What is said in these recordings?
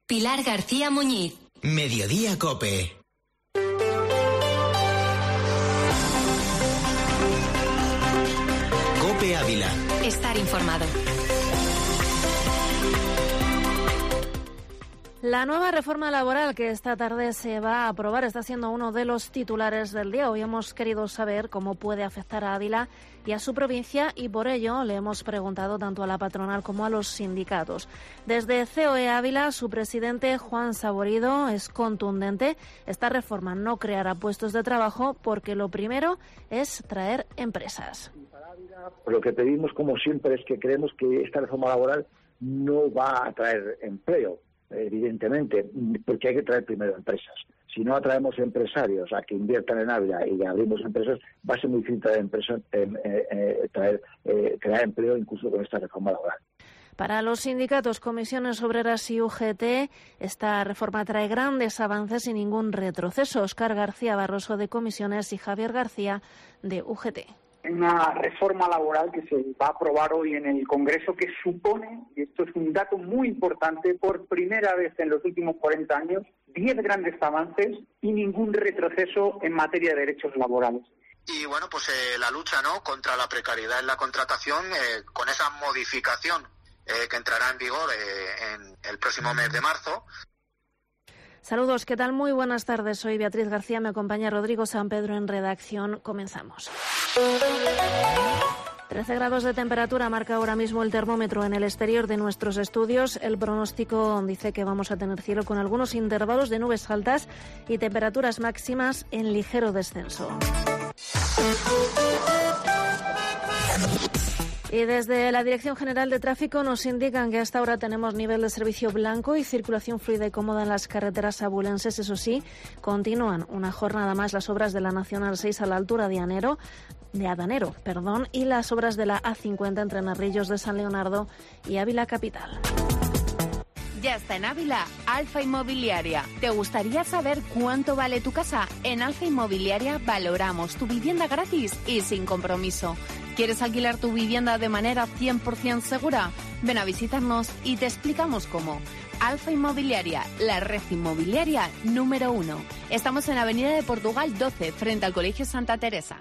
Pilar García Muñiz. Mediodía COPE. COPE Ávila. Estar informado. La nueva reforma laboral que esta tarde se va a aprobar está siendo uno de los titulares del día. Hoy hemos querido saber cómo puede afectar a Ávila y a su provincia y por ello le hemos preguntado tanto a la patronal como a los sindicatos. Desde COE Ávila, su presidente Juan Saborido es contundente. Esta reforma no creará puestos de trabajo porque lo primero es traer empresas. Lo que pedimos, como siempre, es que creemos que esta reforma laboral no va a traer empleo. Evidentemente, porque hay que traer primero empresas. Si no atraemos empresarios a que inviertan en Ávila y abrimos empresas, va a ser muy difícil crear empleo incluso con esta reforma laboral. Para los sindicatos, comisiones obreras y UGT, esta reforma trae grandes avances y ningún retroceso. Óscar García Barroso de Comisiones y Javier García de UGT. Una reforma laboral que se va a aprobar hoy en el Congreso que supone, y esto es un dato muy importante, por primera vez en los últimos 40 años, 10 grandes avances y ningún retroceso en materia de derechos laborales. Y bueno, pues la lucha, ¿no?, contra la precariedad en la contratación, con esa modificación que entrará en vigor en el próximo mes de marzo. Saludos, ¿qué tal? Muy buenas tardes. Soy Beatriz García, me acompaña Rodrigo San Pedro en redacción. Comenzamos. 13 grados de temperatura marca ahora mismo el termómetro en el exterior de nuestros estudios. El pronóstico dice que vamos a tener cielo con algunos intervalos de nubes altas y temperaturas máximas en ligero descenso. Y desde la Dirección General de Tráfico nos indican que hasta ahora tenemos nivel de servicio blanco y circulación fluida y cómoda en las carreteras abulenses. Eso sí, continúan una jornada más las obras de la Nacional 6 a la altura de Adanero, y las obras de la A50 entre Narrillos de San Leonardo y Ávila Capital. Ya está en Ávila, Alfa Inmobiliaria. ¿Te gustaría saber cuánto vale tu casa? En Alfa Inmobiliaria valoramos tu vivienda gratis y sin compromiso. ¿Quieres alquilar tu vivienda de manera 100% segura? Ven a visitarnos y te explicamos cómo. Alfa Inmobiliaria, la red inmobiliaria número 1. Estamos en Avenida de Portugal 12, frente al Colegio Santa Teresa.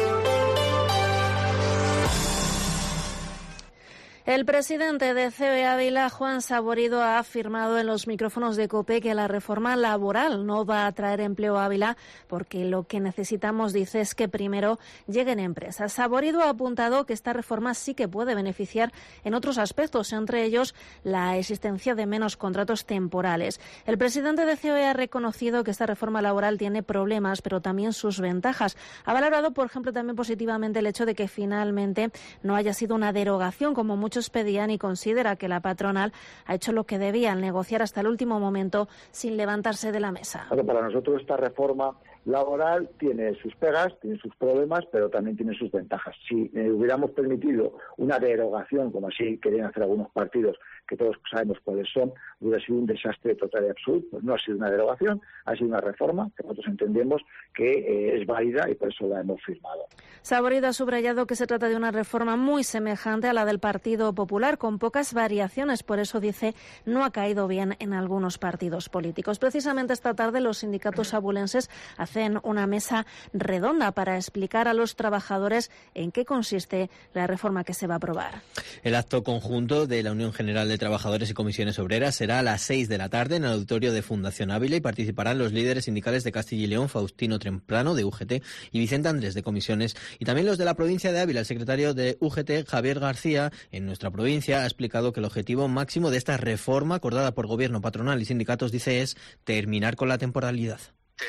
El presidente de COE Ávila, Juan Saborido, ha afirmado en los micrófonos de COPE que la reforma laboral no va a traer empleo a Ávila porque lo que necesitamos, dice, es que primero lleguen empresas. Saborido ha apuntado que esta reforma sí que puede beneficiar en otros aspectos, entre ellos la existencia de menos contratos temporales. El presidente de COE ha reconocido que esta reforma laboral tiene problemas, pero también sus ventajas. Ha valorado, por ejemplo, también positivamente el hecho de que finalmente no haya sido una derogación, como muchos pedían, y considera que la patronal ha hecho lo que debía al negociar hasta el último momento sin levantarse de la mesa. Para nosotros esta reforma laboral tiene sus pegas, tiene sus problemas, pero también tiene sus ventajas. Si hubiéramos permitido una derogación, como así querían hacer algunos partidos, que todos sabemos cuáles son, hubiera sido un desastre total y absoluto. Pues no ha sido una derogación, ha sido una reforma que nosotros entendemos que es válida y por eso la hemos firmado. Saborido ha subrayado que se trata de una reforma muy semejante a la del Partido Popular, con pocas variaciones. Por eso, dice, no ha caído bien en algunos partidos políticos. Precisamente esta tarde los sindicatos abulenses hacen una mesa redonda para explicar a los trabajadores en qué consiste la reforma que se va a aprobar. El acto conjunto de la Unión General de Trabajadores y Comisiones Obreras será a las 6 de la tarde en el auditorio de Fundación Ávila y participarán los líderes sindicales de Castilla y León, Faustino Temprano, de UGT, y Vicente Andrés, de Comisiones, y también los de la provincia de Ávila. El secretario de UGT, Javier García, en nuestra provincia, ha explicado que el objetivo máximo de esta reforma acordada por Gobierno, patronal y sindicatos, dice, es terminar con la temporalidad.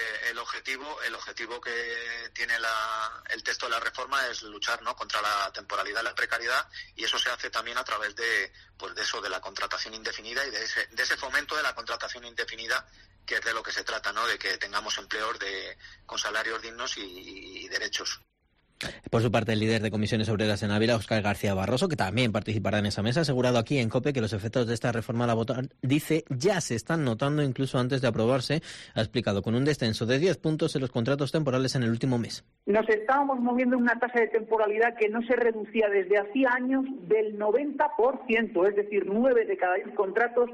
El objetivo que tiene el texto de la reforma es luchar, ¿no?, contra la temporalidad y la precariedad, y eso se hace también a través de la contratación indefinida y de ese fomento de la contratación indefinida, que es de lo que se trata, ¿no?, de que tengamos empleos con salarios dignos y derechos. Por su parte, el líder de Comisiones Obreras en Ávila, Óscar García Barroso, que también participará en esa mesa, ha asegurado aquí en COPE que los efectos de esta reforma laboral, dice, ya se están notando incluso antes de aprobarse. Ha explicado con un descenso de 10 puntos en los contratos temporales en el último mes. Nos estábamos moviendo en una tasa de temporalidad que no se reducía desde hacía años del 90%, es decir, 9 de cada 10 contratos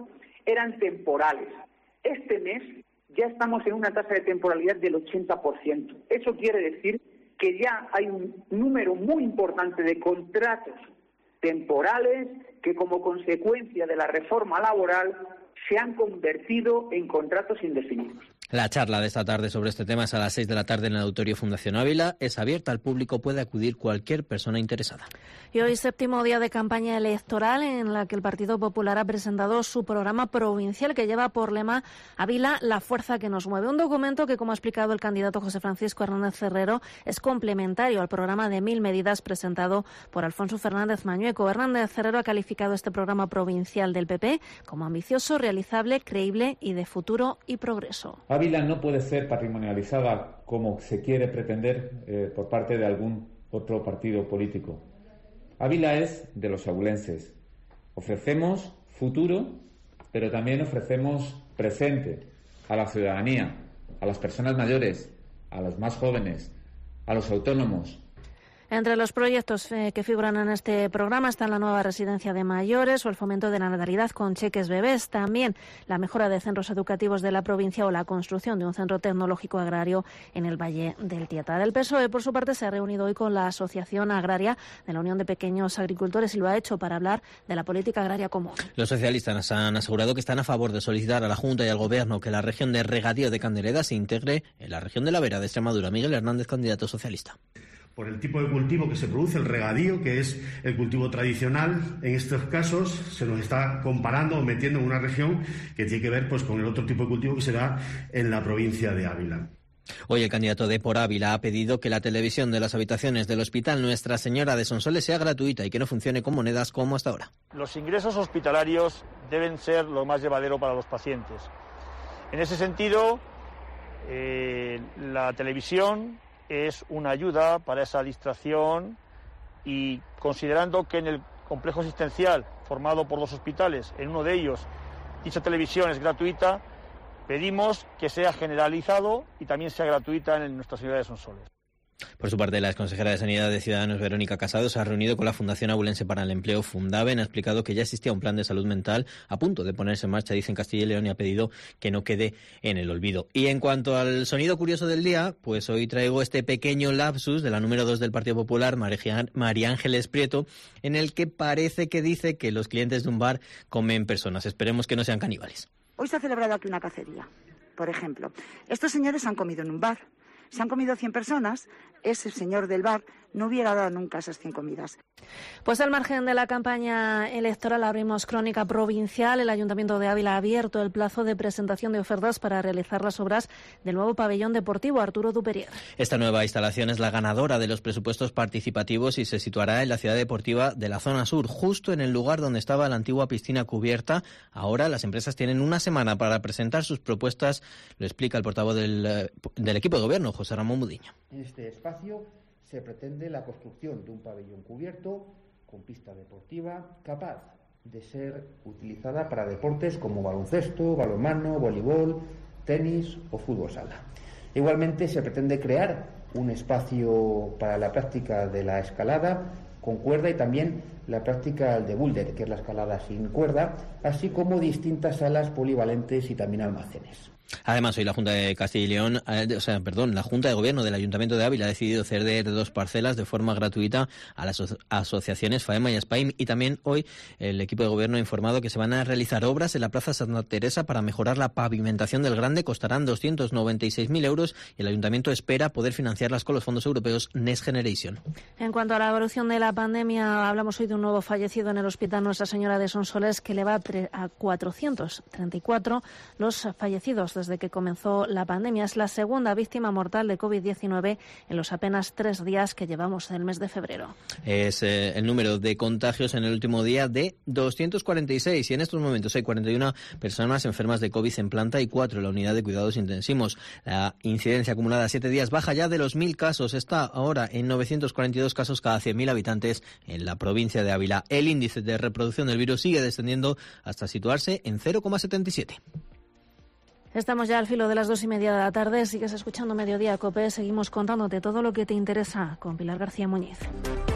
eran temporales. Este mes ya estamos en una tasa de temporalidad del 80%. Eso quiere decir que ya hay un número muy importante de contratos temporales que, como consecuencia de la reforma laboral, se han convertido en contratos indefinidos. La charla de esta tarde sobre este tema es a las 6 de la tarde en el Auditorio Fundación Ávila. Es abierta al público, puede acudir cualquier persona interesada. Y hoy, séptimo día de campaña electoral en la que el Partido Popular ha presentado su programa provincial que lleva por lema Ávila, la fuerza que nos mueve. Un documento que, como ha explicado el candidato José Francisco Hernández Cerrero, es complementario al programa de 1000 medidas presentado por Alfonso Fernández Mañueco. Hernández Cerrero ha calificado este programa provincial del PP como ambicioso, realizable, creíble y de futuro y progreso. Ávila no puede ser patrimonializada como se quiere pretender por parte de algún otro partido político. Ávila es de los abulenses. Ofrecemos futuro, pero también ofrecemos presente a la ciudadanía, a las personas mayores, a los más jóvenes, a los autónomos. Entre los proyectos que figuran en este programa están la nueva residencia de mayores o el fomento de la natalidad con cheques bebés, también la mejora de centros educativos de la provincia o la construcción de un centro tecnológico agrario en el Valle del Tieta. El PSOE, por su parte, se ha reunido hoy con la Asociación Agraria de la Unión de Pequeños Agricultores y lo ha hecho para hablar de la política agraria común. Los socialistas han asegurado que están a favor de solicitar a la Junta y al Gobierno que la región de regadío de Candeleda se integre en la región de la Vera de Extremadura. Miguel Hernández, candidato socialista. Por el tipo de cultivo que se produce, el regadío, que es el cultivo tradicional, en estos casos se nos está comparando o metiendo en una región que tiene que ver pues con el otro tipo de cultivo que se da en la provincia de Ávila. Hoy el candidato de Por Ávila ha pedido que la televisión de las habitaciones del Hospital Nuestra Señora de Sonsoles sea gratuita y que no funcione con monedas como hasta ahora. Los ingresos hospitalarios deben ser lo más llevadero para los pacientes. En ese sentido, la televisión es una ayuda para esa distracción y considerando que en el complejo asistencial formado por 2 hospitales, en uno de ellos dicha televisión es gratuita, pedimos que sea generalizado y también sea gratuita en Nuestra Señora de Sonsoles. Por su parte, la exconsejera de Sanidad de Ciudadanos, Verónica Casado, se ha reunido con la Fundación Abulense para el Empleo, Fundaben. Ha explicado que ya existía un plan de salud mental a punto de ponerse en marcha, dice, en Castilla y León, y ha pedido que no quede en el olvido. Y en cuanto al sonido curioso del día, pues hoy traigo este pequeño lapsus de la número 2 del Partido Popular, María Ángeles Prieto, en el que parece que dice que los clientes de un bar comen personas. Esperemos que no sean caníbales. Hoy se ha celebrado aquí una cacería, por ejemplo. Estos señores han comido en un bar. Se han comido 100 personas, ese señor del bar no hubiera dado nunca esas 100 comidas. Pues al margen de la campaña electoral abrimos crónica provincial. El Ayuntamiento de Ávila ha abierto el plazo de presentación de ofertas para realizar las obras del nuevo pabellón deportivo Arturo Duperier. Esta nueva instalación es la ganadora de los presupuestos participativos y se situará en la ciudad deportiva de la zona sur, justo en el lugar donde estaba la antigua piscina cubierta. Ahora las empresas tienen una semana para presentar sus propuestas, lo explica el portavoz del equipo de gobierno, José Ramón Mudiño. En este espacio se pretende la construcción de un pabellón cubierto con pista deportiva capaz de ser utilizada para deportes como baloncesto, balonmano, voleibol, tenis o fútbol sala. Igualmente se pretende crear un espacio para la práctica de la escalada con cuerda y también la práctica de boulder, que es la escalada sin cuerda, así como distintas salas polivalentes y también almacenes. Además, hoy la Junta de Castilla y León, la Junta de Gobierno del Ayuntamiento de Ávila ha decidido ceder 2 parcelas de forma gratuita a las asociaciones FAEMA y ASPAIM, y también hoy el equipo de Gobierno ha informado que se van a realizar obras en la Plaza Santa Teresa para mejorar la pavimentación del Grande. Costarán 296.000 euros y el Ayuntamiento espera poder financiarlas con los fondos europeos Next Generation. En cuanto a la evolución de la pandemia, hablamos hoy de un nuevo fallecido en el Hospital Nuestra Señora de Sonsoles, que eleva a 434 los fallecidos desde que comenzó la pandemia. Es la segunda víctima mortal de COVID-19 en los apenas 3 días que llevamos del mes de febrero. Es el número de contagios en el último día de 246 y en estos momentos hay 41 personas enfermas de COVID en planta y 4 en la unidad de cuidados intensivos. La incidencia acumulada a 7 días baja ya de los 1.000 casos. Está ahora en 942 casos cada 100.000 habitantes en la provincia de Ávila. El índice de reproducción del virus sigue descendiendo hasta situarse en 0,77. Estamos ya al filo de las 2:30 de la tarde. Sigues escuchando Mediodía COPE. Seguimos contándote todo lo que te interesa con Pilar García Muñiz.